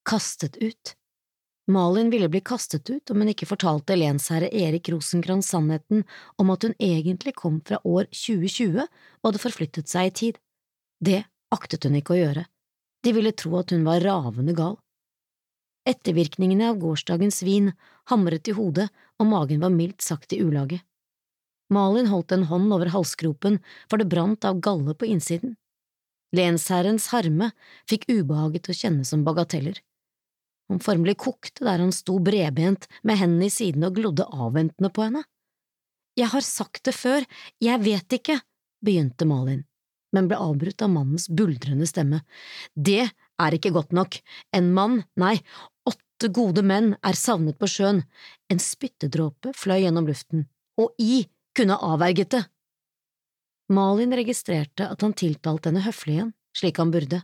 Kastet ut. Malin ville bli kastet ut om hun ikke fortalte lensherre Erik Rosenkrantz sannheten om at hun egentlig kom fra år 2020 og hadde forflyttet seg i tid. Det aktet hun ikke å gjøre. De ville tro at hun var ravende gal. Ettervirkningene av gårsdagens vin hamret i hodet, og magen var mildt sagt i ulage. Malin holdt en hånd over halsgropen, for det brant av galle på innsiden. Lensherrens harme fikk ubehaget til å kjenne som bagateller. Hun formelig kokte der han sto bredbent med hendene i siden og glodde avventende på henne. Jeg har sagt det før, jeg vet ikke, begynte Malin, men ble avbrutt av mannens buldrende stemme. Det er ikke godt nok. En mann, nei, 8 gode menn er savnet på sjøen. En spyttedråpe fløy gjennom luften, og kunne avverget det. Malin registrerte at han tiltalte henne høflig igjen, slik han burde.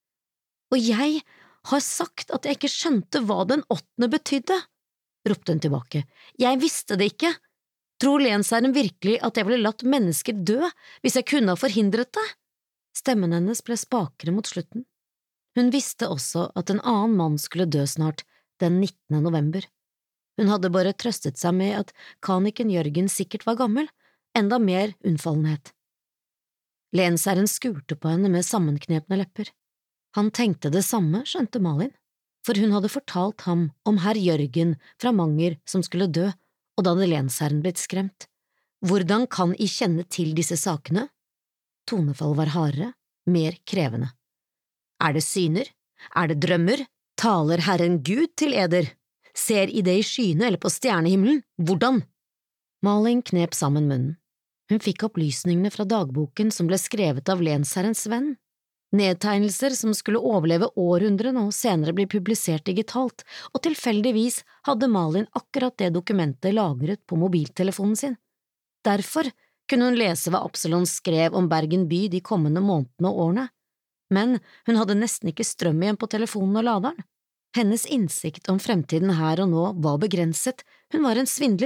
Og jeg har sagt at jeg ikke skjønte hva den 8. betydde, ropte hun tilbake. Jeg visste det ikke. Tror lensherren virkelig at jeg ville latt mennesker dø hvis jeg kunne ha forhindret det? Stemmen hennes ble spakere mot slutten. Hun visste også at en annen mann skulle dø snart, den 19. november. Hun hadde bare trøstet seg med at kaniken Jørgen sikkert var gammel, enda mer unnfallenhet. Lensherren skurte på henne med sammenknepne lepper. Han tenkte det samme, skjønte Malin, for hun hadde fortalt ham om herr Jørgen fra Manger som skulle dø, og da hadde lensherren blitt skremt. Hvordan kan I kjenne til disse sakene? Tonefall var hardere, mer krevende. Er det syner? Er det drømmer? Taler Herren Gud til eder? Ser I det I skyene eller på stjernehimmelen? Hvordan? Malin knep sammen munnen. Hun fikk opplysningene fra dagboken som ble skrevet av lensherrens venn. Nedtegnelser som skulle overleve århundrene og senere bli publisert digitalt, og tilfeldigvis hadde Malin akkurat det dokumentet lagret på mobiltelefonen sin. Derfor kunne hun lese hva Absalon skrev om Bergen by de kommende månedene og årene, men hun hadde nesten ikke strøm igjen på telefonen og laderen. Hennes innsikt om fremtiden her og nå var begrenset, hun var en svindler.